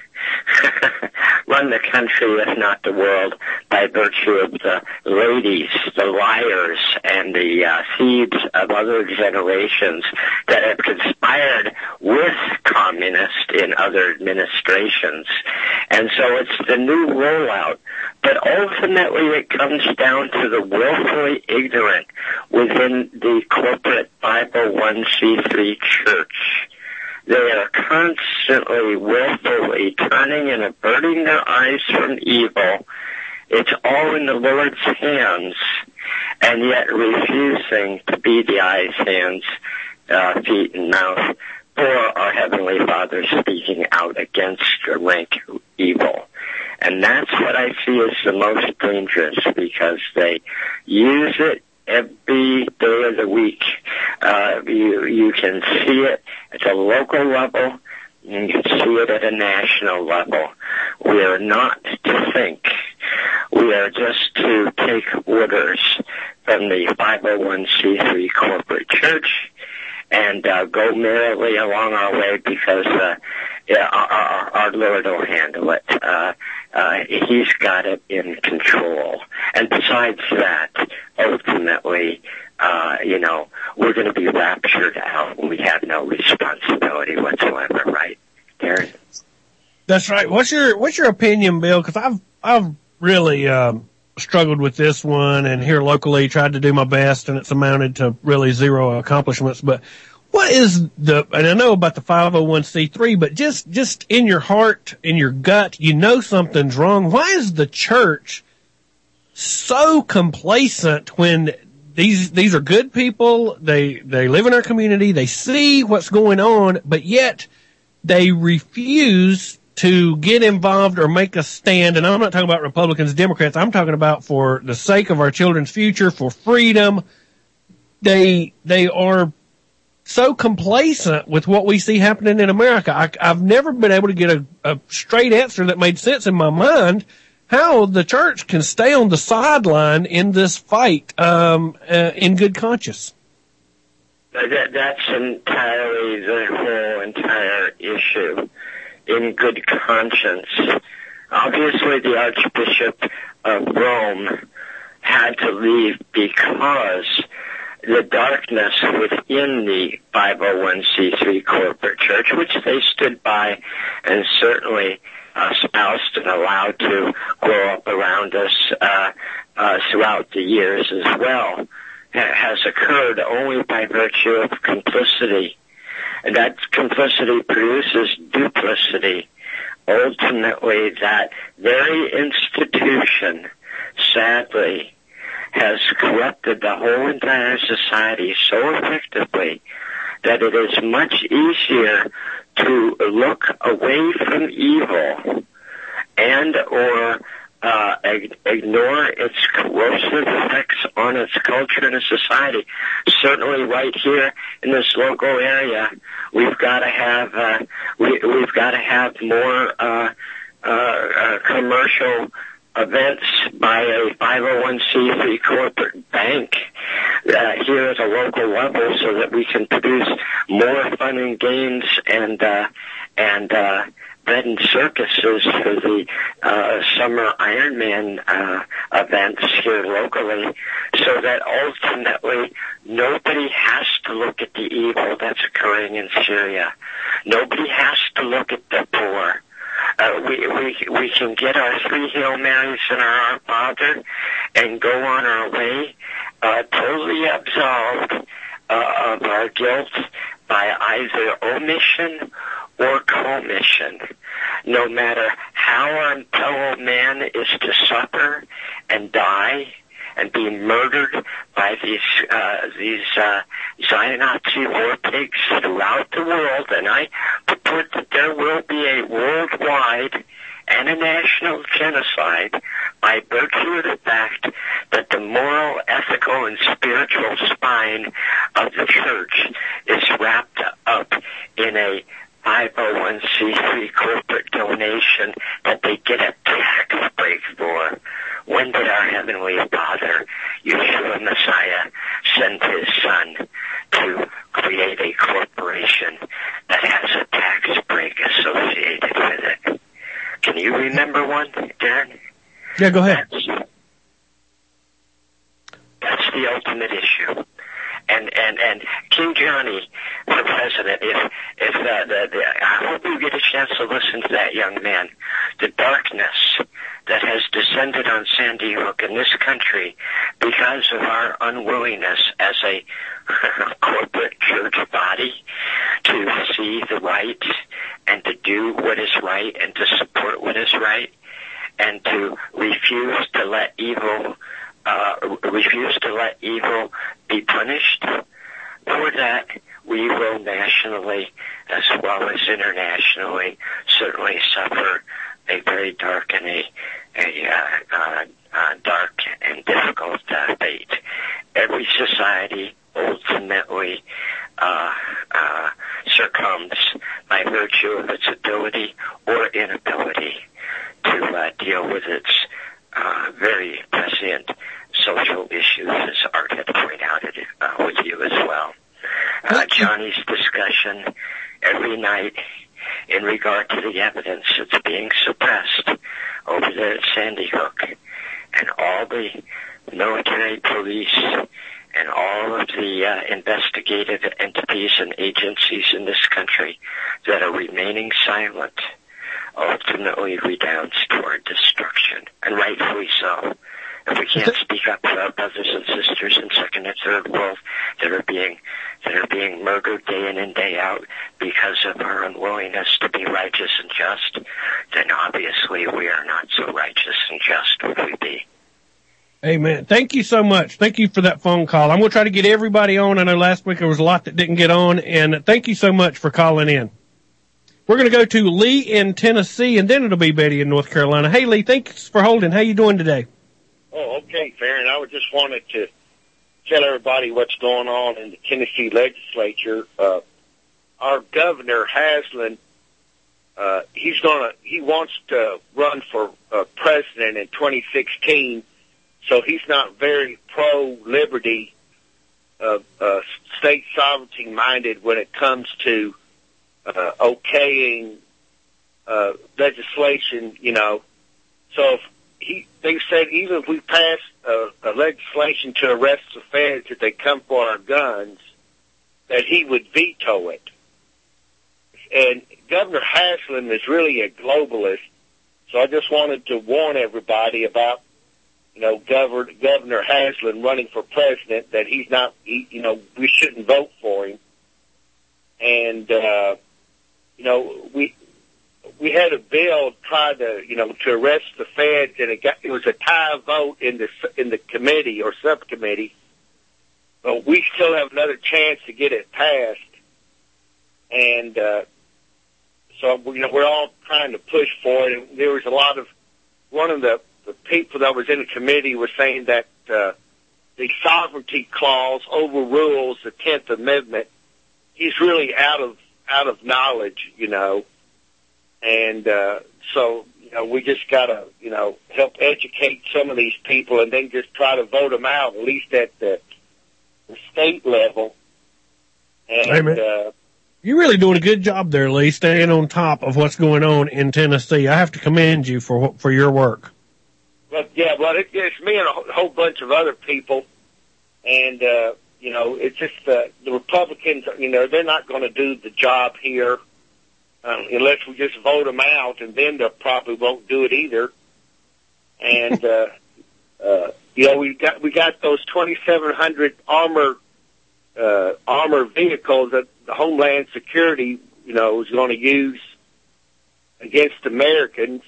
run the country, if not the world, by virtue of the ladies, the liars, and the uh, thieves of other generations that have conspired with communists in other administrations. And so it's the new rollout. But ultimately it comes down to the willfully ignorant within the corporate five oh one c three church. They are constantly, willfully turning and averting their eyes from evil. It's all in the Lord's hands, and yet refusing to be the eyes, hands, uh, feet, and mouth for our Heavenly Father speaking out against rank evil. And that's what I see as the most dangerous, because they use it every day of the week. Uh, you, you can see it at a local level. You can see it at a national level. We are not to think. We are just to take orders from the five oh one c three corporate church and uh, go merrily along our way because uh, yeah, our, our Lord will handle it. Uh, uh, he's got it in control. And besides that, ultimately, uh, you know, we're going to be raptured out and we have no responsibility whatsoever, right, Darren? That's right. What's your what's your opinion, Bill? Because I've I've really um, struggled with this one, and here locally tried to do my best, and it's amounted to really zero accomplishments. But what is the? And I know about the five oh one c three, but just just in your heart, in your gut, you know something's wrong. Why is the church so complacent when these these are good people? They they live in our community. They see what's going on, but yet they refuse to get involved or make a stand. And I'm not talking about Republicans, Democrats. I'm talking about for the sake of our children's future, for freedom. They, they are so complacent with what we see happening in America. I, I've never been able to get a, a straight answer that made sense in my mind how the church can stay on the sideline in this fight, um, uh, in good conscience. That, that's entirely the whole entire issue. In good conscience. Obviously, the Archbishop of Rome had to leave because the darkness within the five oh one c three corporate church, which they stood by and certainly uh, espoused and allowed to grow up around us uh, uh, throughout the years as well, has occurred only by virtue of complicity. And that complicity produces duplicity. Ultimately, that very institution, sadly, has corrupted the whole entire society so effectively that it is much easier to look away from evil and or uh, ignore its corrosive effects on its culture and its society. Certainly right here in this local area, we've got to have, uh, we, we've got to have more, uh, uh, uh, commercial events by a five oh one c three corporate bank, uh, here at a local level so that we can produce more fun and games and, uh, and, uh, bread and circuses for the uh, summer Ironman uh, events here locally, so that ultimately nobody has to look at the evil that's occurring in Syria. Nobody has to look at the poor. Uh, we, we, we can get our three Hail Marys and our Our Father and go on our way, uh, totally absolved uh, of our guilt by either omission or commission. No matter how our fellow man is to suffer and die and be murdered by these uh, these uh, Nazi war pigs throughout the world, and I purport that there will be a worldwide and a national genocide by virtue of the fact that the moral, ethical, and spiritual spine of the church is wrapped up in a five oh one c three corporate donation that they get a tax break for. When did our Heavenly Father, Yeshua Messiah, send His Son to create a corporation that has a tax break associated with it? Can you remember one, Darren? Yeah, go ahead. That's, that's the ultimate issue. And, and, and King Johnny, for president, if, if the, the, the, I hope you get a chance to listen to that young man. The darkness that has descended on Sandy Hook in this country because of our unwillingness as a corporate church body to see the right and to do what is right and to support what is right and to refuse to let evil Uh, refuse to let evil be punished. For that, we will nationally as well as internationally certainly suffer a very dark and a, a uh, uh, uh, dark and difficult uh, fate. every society ultimately uh, uh, succumbs by virtue of its ability or inability to uh, deal with its uh, very prescient social issues, as Art had pointed out it, uh, with you as well. Uh, Johnny's discussion every night in regard to the evidence that's being suppressed over there at Sandy Hook, and all the military police and all of the uh, investigative entities and agencies in this country that are remaining silent ultimately redounds toward destruction, and rightfully so. If we can't speak up for our brothers and sisters in second and third world that are being that are being murdered day in and day out because of our unwillingness to be righteous and just, then obviously we are not so righteous and just would we be. Amen. Thank you so much. Thank you for that phone call. I'm going to try to get everybody on. I know last week there was a lot that didn't get on, and thank you so much for calling in. We're going to go to Lee in Tennessee, and then it'll be Betty in North Carolina. Hey, Lee, thanks for holding. How you doing today? Oh, okay, Farron. I would just wanted to tell everybody what's going on in the Tennessee legislature. Uh, our governor, Haslam, uh, he's gonna, he wants to run for uh, president in twenty sixteen, so he's not very pro-liberty, uh, uh, state sovereignty minded when it comes to uh, okaying uh, legislation, you know. So if He, they said even if we pass a, a legislation to arrest the feds if they come for our guns, that he would veto it. And Governor Haslam is really a globalist, so I just wanted to warn everybody about, you know, Governor, Governor Haslam running for president, that he's not, he, you know, we shouldn't vote for him. And, uh, you know, we... We had a bill try to, you know, to arrest the feds, and it got, it was a tie vote in the in the committee or subcommittee. But we still have another chance to get it passed, and uh, so you know we're all trying to push for it. And there was a lot of one of the, the people that was in the committee was saying that uh, the sovereignty clause overrules the tenth Amendment. He's really out of out of knowledge, you know. And, uh, so, you know, we just gotta, you know, help educate some of these people and then just try to vote them out, at least at the, the state level. And, hey, uh, you're really doing a good job there, Lee, staying on top of what's going on in Tennessee. I have to commend you for, for your work. But yeah, well, it, it's me and a whole bunch of other people. And, uh, you know, it's just, uh, the Republicans, you know, they're not going to do the job here. Um, unless we just vote them out, and then they probably won't do it either. And uh, uh, you know, we got we got those twenty-seven hundred armor uh, armor vehicles that the Homeland Security, you know, is going to use against Americans.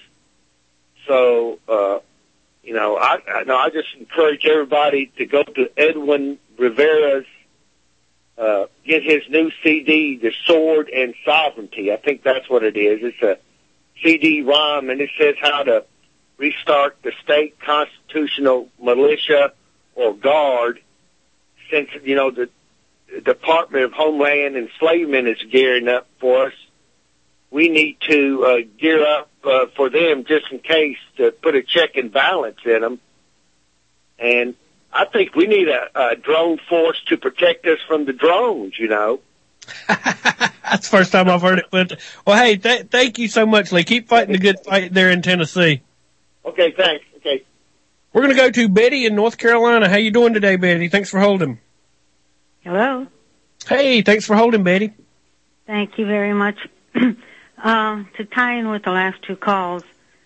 So, uh, you know, I, I no, I just encourage everybody to go to Edwin Rivera's. Uh, get his new C D, The Sword and Sovereignty. I think that's what it is. It's a C D ROM, and it says how to restart the state constitutional militia or guard, since, you know, the Department of Homeland Enslavement is gearing up for us. We need to uh, gear up uh, for them just in case, to put a check and balance in them. And I think we need a, a drone force to protect us from the drones, you know. That's the first time I've heard it. But, well, hey, th- thank you so much, Lee. Keep fighting the good fight there in Tennessee. Okay, thanks. Okay. We're going to go to Betty in North Carolina. How you doing today, Betty? Thanks for holding. Hello. Hey, thanks for holding, Betty. Thank you very much. um, to tie in with the last two calls,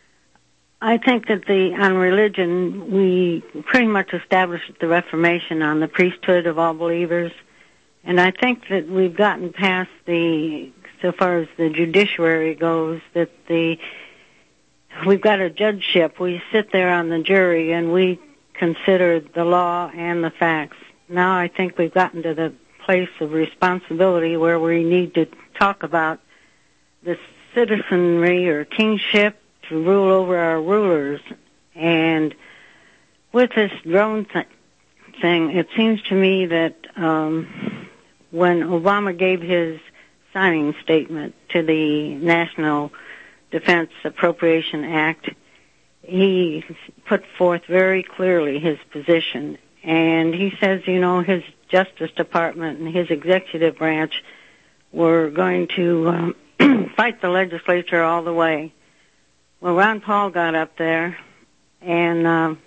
I think that the on religion, we pretty much established the Reformation on the priesthood of all believers. And I think that we've gotten past the, so far as the judiciary goes, that the, we've got a judgeship. We sit there on the jury and we consider the law and the facts. Now I think we've gotten to the place of responsibility where we need to talk about the citizenry or kingship to rule over our rulers. And with this drone th- thing. It seems to me that um, when Obama gave his signing statement to the National Defense Appropriation Act, he put forth very clearly his position. And he says, you know, his Justice Department and his executive branch were going to um, fight the legislature all the way. Well, Ron Paul got up there, and uh,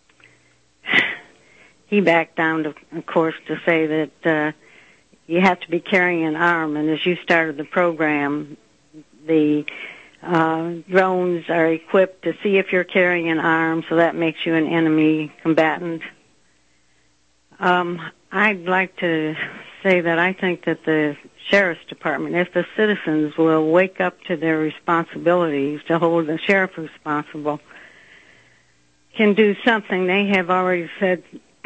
he backed down, to, of course, to say that uh, you have to be carrying an arm. And as you started the program, the uh, drones are equipped to see if you're carrying an arm, so that makes you an enemy combatant. Um, I'd like to say that I think that the Sheriff's Department, if the citizens will wake up to their responsibilities to hold the sheriff responsible, can do something. They have already said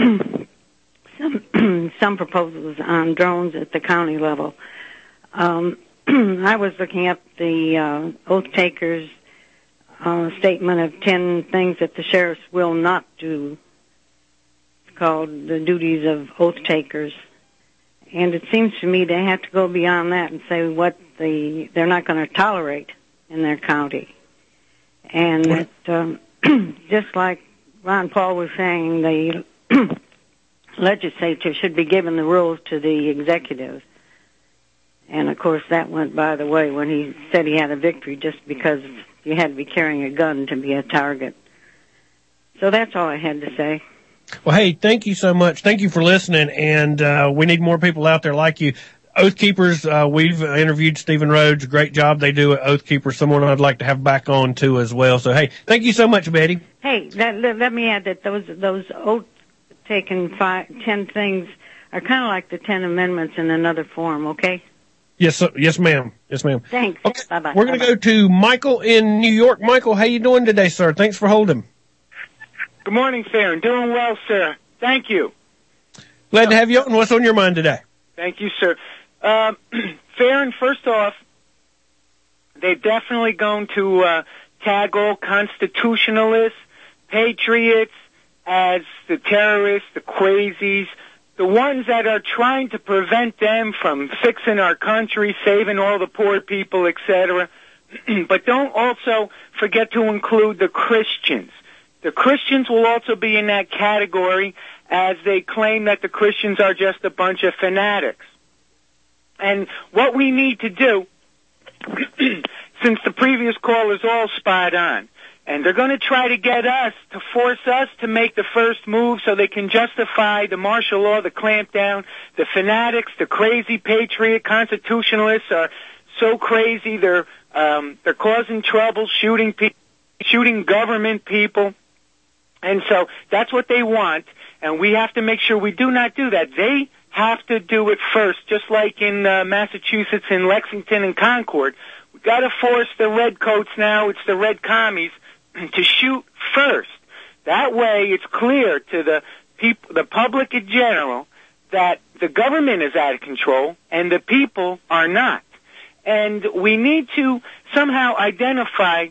some some proposals on drones at the county level. Um, I was looking up the uh, oath takers' uh, statement of ten things that the sheriffs will not do. It's called the duties of oath takers. And it seems to me they have to go beyond that and say what the they're not going to tolerate in their county. And that, um, just like Ron Paul was saying, the legislature should be given the rules to the executive. And, of course, that went by the way when he said he had a victory just because you had to be carrying a gun to be a target. So that's all I had to say. Well, hey, thank you so much. Thank you for listening, and uh, we need more people out there like you. Oath Keepers, uh, we've interviewed Stephen Rhodes. Great job they do at Oath Keepers. Someone I'd like to have back on, too, as well. So, hey, thank you so much, Betty. Hey, let, let, let me add that those those oath-taken five, ten things are kind of like the Ten Amendments in another form, okay? Yes, sir. Yes, ma'am. Yes, ma'am. Thanks. Okay. Bye-bye. We're going to go to Michael in New York. Michael, how you doing today, sir? Thanks for holding. Good morning, Farron. Doing well, sir. Thank you. Glad to have you on. What's on your mind today? Thank you, sir. Um, Farron, first off, they're definitely going to uh, tag all constitutionalists, patriots, as the terrorists, the crazies, the ones that are trying to prevent them from fixing our country, saving all the poor people, et cetera. But don't also forget to include the Christians. The Christians will also be in that category, as they claim that the Christians are just a bunch of fanatics. And what we need to do, since the previous call is all spot on, and they're going to try to get us to force us to make the first move so they can justify the martial law, the clampdown, the fanatics, the crazy patriot constitutionalists are so crazy they're um, they're causing trouble, shooting people, shooting government people. And so that's what they want, and we have to make sure we do not do that. They have to do it first, just like in uh, Massachusetts, in Lexington and Concord. We've got to force the redcoats now, it's the red commies, to shoot first. That way it's clear to the people, the public in general, that the government is out of control and the people are not. And we need to somehow identify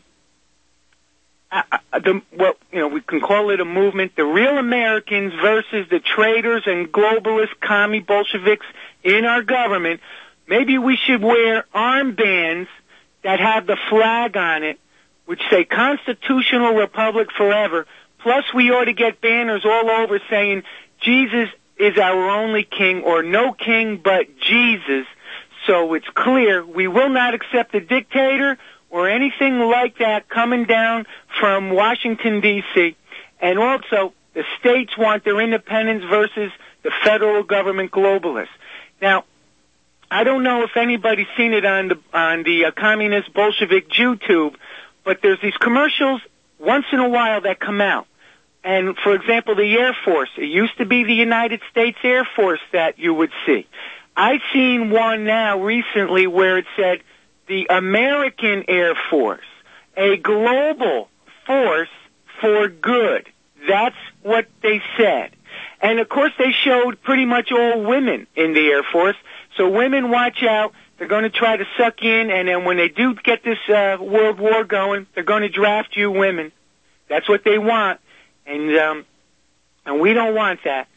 Uh, the, well, you know, we can call it a movement, the real Americans versus the traitors and globalist commie Bolsheviks in our government. Maybe we should wear armbands that have the flag on it, which say Constitutional Republic Forever. Plus, we ought to get banners all over saying Jesus is our only king, or no king but Jesus. So it's clear we will not accept a dictator or anything like that coming down from Washington, D C And also, the states want their independence versus the federal government globalists. Now, I don't know if anybody's seen it on the on the uh, communist Bolshevik YouTube, but there's these commercials once in a while that come out. And, for example, the Air Force, it used to be the United States Air Force that you would see. I've seen one now recently where it said, the American Air Force, a global force for good. That's what they said. And, of course, they showed pretty much all women in the Air Force. So women, watch out. They're going to try to suck in, and then when they do get this uh, World War going, they're going to draft you women. That's what they want. And um, and we don't want that.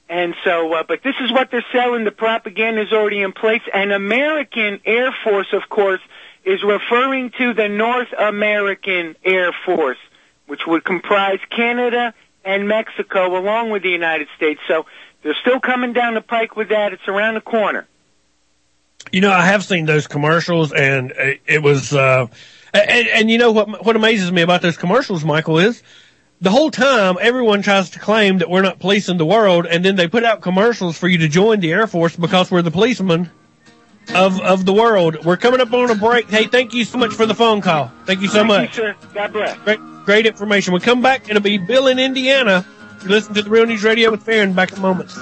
And so, uh, but this is what they're selling. The propaganda is already in place. And American Air Force, of course, is referring to the North American Air Force, which would comprise Canada and Mexico along with the United States. So they're still coming down the pike with that. It's around the corner. You know, I have seen those commercials, and it, it was, uh, and, and you know what, what amazes me about those commercials, Michael, is the whole time everyone tries to claim that we're not policing the world, and then they put out commercials for you to join the Air Force because we're the policemen of, of the world. We're coming up on a break. Hey, thank you so much for the phone call. Thank you so thank much. You, sir. God bless. Great, great information. We'll come back. It'll be Bill in Indiana. You listen to the Real News Radio with Farron. Back in moments.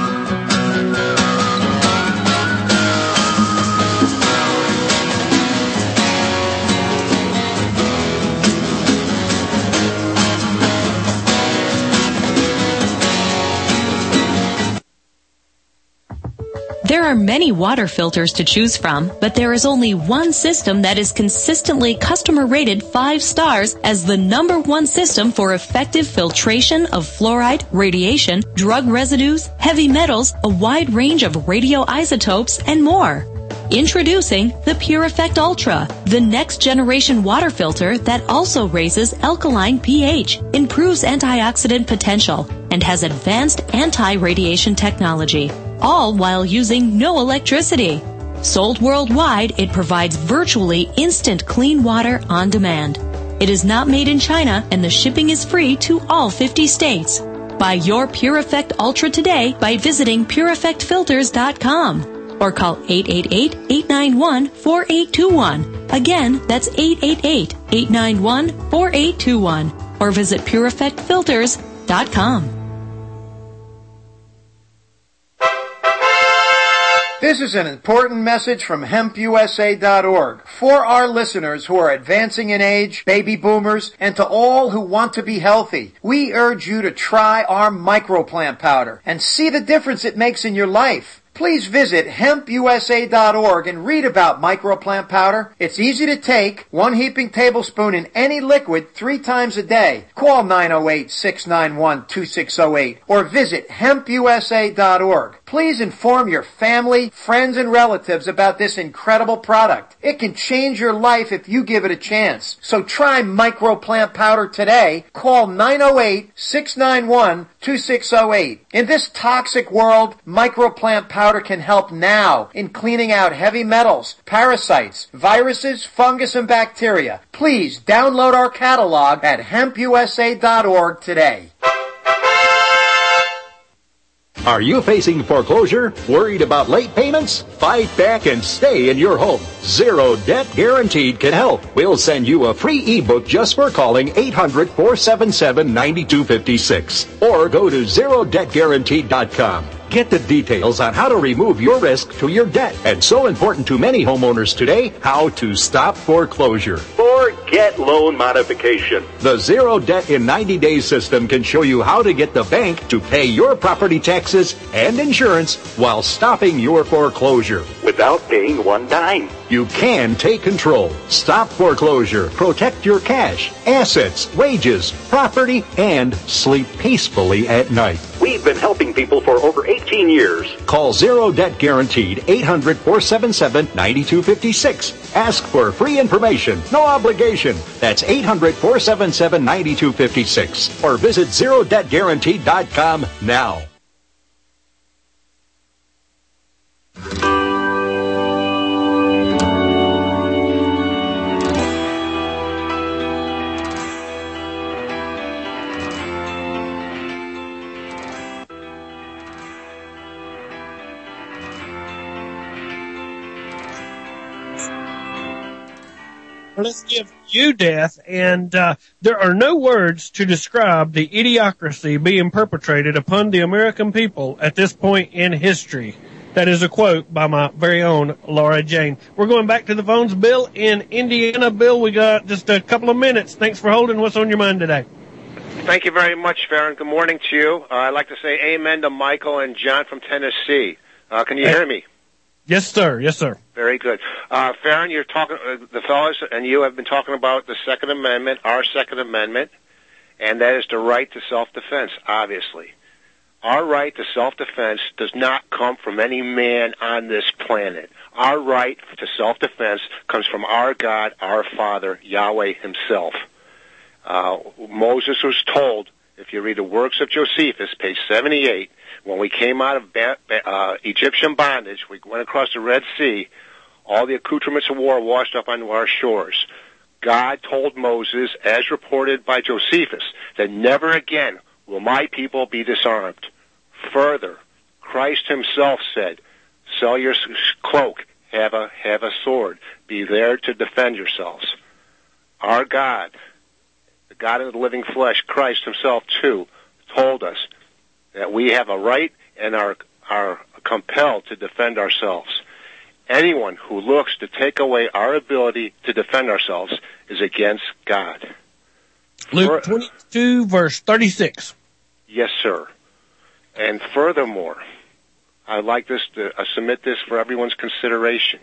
There are many water filters to choose from, but there is only one system that is consistently customer rated five stars as the number one system for effective filtration of fluoride, radiation, drug residues, heavy metals, a wide range of radioisotopes, and more. Introducing the Pure Effect Ultra, the next generation water filter that also raises alkaline pH, improves antioxidant potential, and has advanced anti-radiation technology, all while using no electricity. Sold worldwide, it provides virtually instant clean water on demand. It is not made in China, and the shipping is free to all fifty states. Buy your Pure Effect Ultra today by visiting pure effect filters dot com. Or call eight eight eight, eight nine one, four eight two one. Again, that's eight eight eight, eight nine one, four eight two one. Or visit pure effect filters dot com. This is an important message from hemp U S A dot org for our listeners who are advancing in age, baby boomers, and to all who want to be healthy. We urge you to try our microplant powder and see the difference it makes in your life. Please visit hemp U S A dot org and read about microplant powder. It's easy to take, one heaping tablespoon in any liquid three times a day. Call nine oh eight, six nine one, two six oh eight or visit hemp U S A dot org. Please inform your family, friends, and relatives about this incredible product. It can change your life if you give it a chance. So try microplant powder today. Call nine oh eight, six nine one, two six oh eight. In this toxic world, microplant powder Powder can help now in cleaning out heavy metals, parasites, viruses, fungus, and bacteria. Please download our catalog at hemp U S A dot org today. Are you facing foreclosure? Worried about late payments? Fight back and stay in your home. Zero Debt Guaranteed can help. We'll send you a free ebook just for calling eight hundred, four seven seven, nine two five six or go to zero debt guaranteed dot com. Get the details on how to remove your risk to your debt. And so important to many homeowners today, how to stop foreclosure. Forget loan modification. The Zero Debt in ninety days system can show you how to get the bank to pay your property taxes and insurance while stopping your foreclosure without paying one dime. You can take control, stop foreclosure, protect your cash, assets, wages, property, and sleep peacefully at night. We've been helping people for over eighteen years. Call Zero Debt Guaranteed, eight hundred, four seven seven, nine two five six. Ask for free information, no obligation. That's eight hundred, four seven seven, nine two five six. Or visit zero debt guaranteed dot com now. Let's give you death, and uh, there are no words to describe the idiocracy being perpetrated upon the American people at this point in history. That is a quote by my very own Laura Jane. We're going back to the phones. Bill in Indiana. Bill, we got just a couple of minutes. Thanks for holding. What's on your mind today? Thank you very much, Farron. Good morning to you. Uh, I'd like to say amen to Michael and John from Tennessee. Uh, can you hear me? Yes, sir. Yes, sir. Very good. Uh, Farron, you're talking, uh, the fellows and you have been talking about the Second Amendment, our Second Amendment, and that is the right to self-defense, obviously. Our right to self-defense does not come from any man on this planet. Our right to self-defense comes from our God, our Father, Yahweh himself. Uh, Moses was told, if you read the works of Josephus, page seventy-eight, when we came out of ba- uh, Egyptian bondage, we went across the Red Sea, all the accoutrements of war washed up onto our shores. God told Moses, as reported by Josephus, that never again will my people be disarmed. Further, Christ himself said, sell your cloak, have a, have a sword, be there to defend yourselves. Our God, the God of the living flesh, Christ himself too, told us that we have a right and are, are compelled to defend ourselves. Anyone who looks to take away our ability to defend ourselves is against God. Luke twenty-two, verse thirty-six. Yes, sir. And furthermore, I'd like this to uh, submit this for everyone's consideration.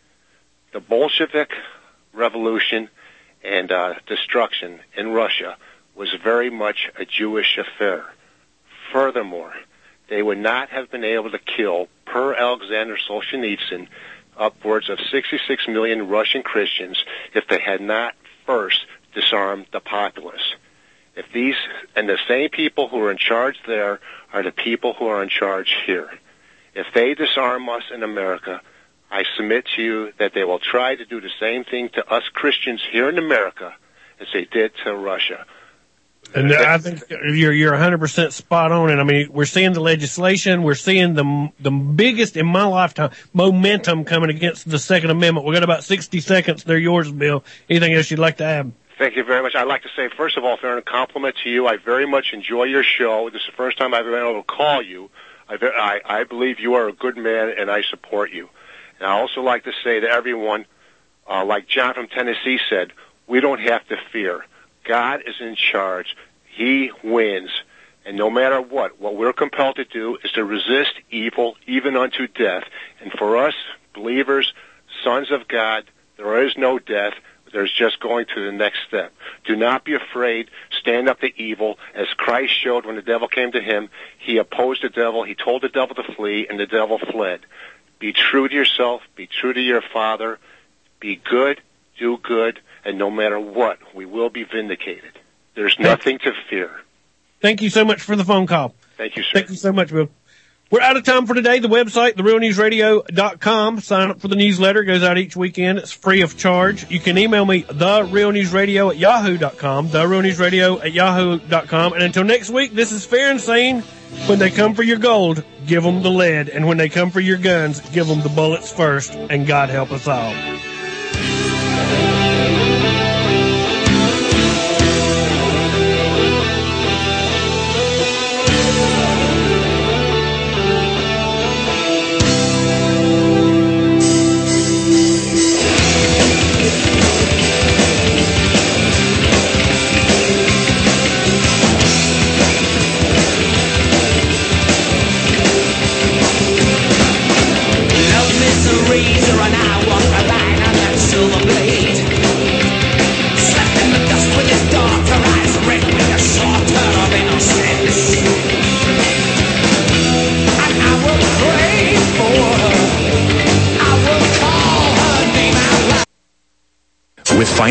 The Bolshevik revolution and uh, destruction in Russia was very much a Jewish affair. Furthermore, they would not have been able to kill, per Alexander Solzhenitsyn, upwards of sixty-six million Russian Christians if they had not first disarmed the populace. If these, and the same people who are in charge there are the people who are in charge here. If they disarm us in America, I submit to you that they will try to do the same thing to us Christians here in America as they did to Russia. And I think you're you're one hundred percent spot on. And I mean, we're seeing the legislation, we're seeing the the biggest in my lifetime momentum coming against the Second Amendment. We've got about sixty seconds. They're yours, Bill. Anything else you'd like to add? Thank you very much. I'd like to say, first of all, Farron, a compliment to you. I very much enjoy your show. This is the first time I've been able to call you. I, I, I believe you are a good man, and I support you. And I also like to say to everyone, uh, like John from Tennessee said, we don't have to fear. God is in charge. He wins. And no matter what, what we're compelled to do is to resist evil, even unto death. And for us, believers, sons of God, there is no death. There's just going to the next step. Do not be afraid. Stand up to evil. As Christ showed when the devil came to him, he opposed the devil. He told the devil to flee, and the devil fled. Be true to yourself. Be true to your Father. Be good. Do good. And no matter what, we will be vindicated. There's nothing to fear. Thank you so much for the phone call. Thank you, sir. Thank you so much, Bill. We're out of time for today. The website, the real news radio dot com. Sign up for the newsletter. It goes out each weekend. It's free of charge. You can email me, the real news radio at yahoo dot com, the real news radio at yahoo dot com. And until next week, this is Farron saying, when they come for your gold, give them the lead. And when they come for your guns, give them the bullets first. And God help us all.